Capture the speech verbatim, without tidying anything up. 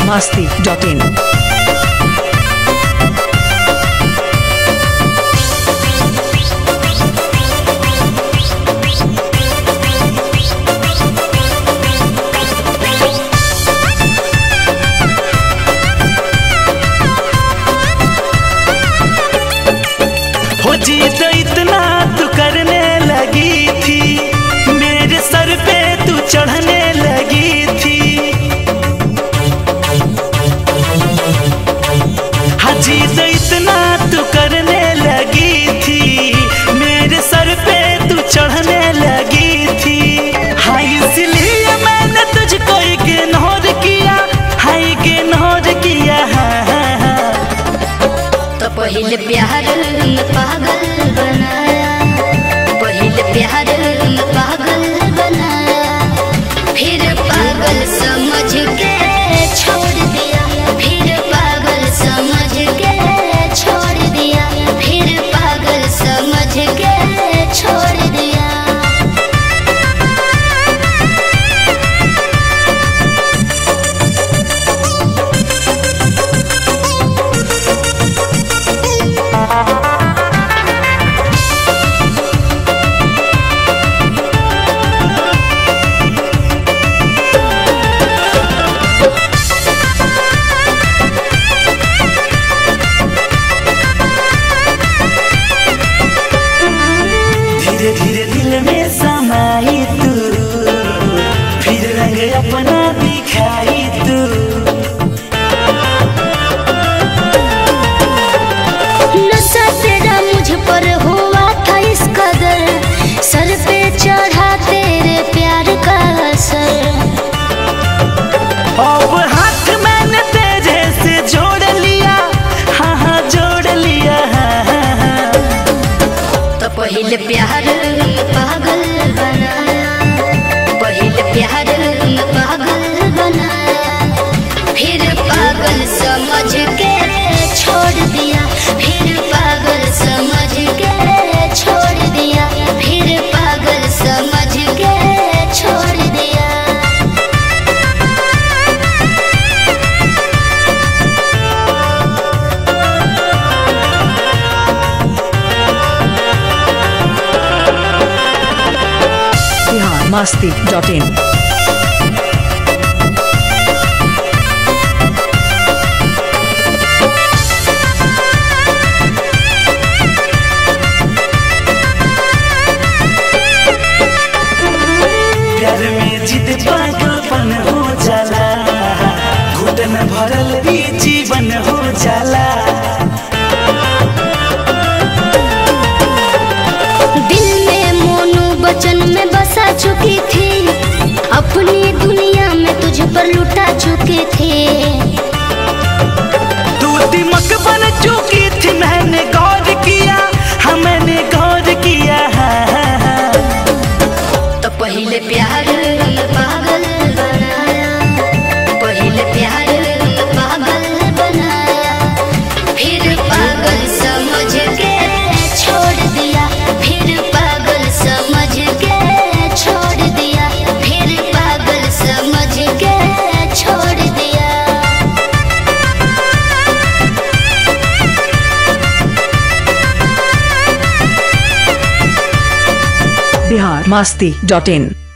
masti dot in. जीत इतना तू करने लगी थी, मेरे सर पे तू चढ़ने लगी थी। हाँ जीत इतना तू करने लगी थी, मेरे सर पे तू चढ़ने लगी थी। हाँ इसलिए मैंने तुझको इग्नोर किया, हाँ इग्नोर किया। हाँ हाँ हाँ तो पहले प्यार में पागल बनाया, पहले प्यार में पागल बनाया, फिर पागल समझ के छोड़ दिया, फिर पागल समझ के छोड़ दिया, फिर पागल समझ के छोड़ दिया। धीरे धीरे दिल में समाई तू, फिर रंग अपना दिखाई तू। नशा तेरा मुझ पर हुआ था इस कदर, सर पे चढ़ा तेरे प्यार का असर। अब हाथ मैंने तेरे से जोड़ लिया, हाँ हाँ जोड़ लिया। हाँ हाँ हाँ तो पहले प्यार में पागल बनाया, पहले प्यार में पागल बनाया, फिर पागल समझ के छोड़ दिया, फिर पागल समझ के छोड़ दिया, फिर पागल समझ के छोड़ दिया। masti dot in. प्यार में जिद पागलपन हो जाला, घुटन भरल भी जीवन हो जाला। दिल में मोनू बचन में बसा चुकी थी, अपनी दुनिया में तुझ पर लुटा चुके थे। तू दिमक बन चुकी थी, मैंने गौर किया, हाँ मैंने गौर किया। हाँ हाँ हाँ तो पहले प्यार में पागल बनाया, पहले प्यार में पागल बनाया, फिर पागल समझ के छोड़ दिया, फिर पागल समझ के छोड़ दिया, फिर पागल समझ के छोड़ दिया। Bihar masti dot in.